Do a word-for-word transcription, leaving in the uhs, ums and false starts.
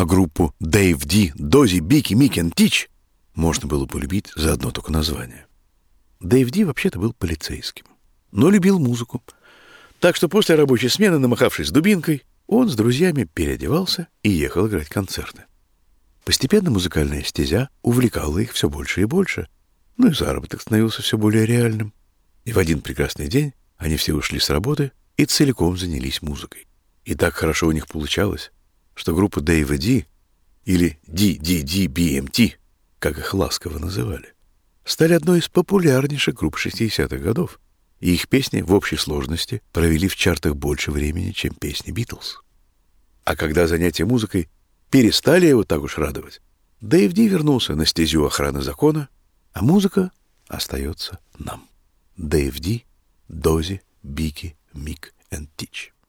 А группу Дэйв Ди, Дози, Бики, Мик энд Тич можно было полюбить за одно только название. Дэйв Ди вообще-то был полицейским, но любил музыку. Так что после рабочей смены, намахавшись дубинкой, он с друзьями переодевался и ехал играть концерты. Постепенно музыкальная стезя увлекала их все больше и больше, ну и заработок становился все более реальным. И в один прекрасный день они все ушли с работы и целиком занялись музыкой. И так хорошо у них получалось, что группа Дэйва Ди, или ди ди ди би эм ти, как их ласково называли, стали одной из популярнейших групп шестидесятых годов, и их песни в общей сложности провели в чартах больше времени, чем песни Битлз. А когда занятия музыкой перестали его так уж радовать, Дэйв Ди вернулся на стезю охраны закона, а музыка остается нам. Дэйв Ди, Дози, Бики, Мик энд Тич.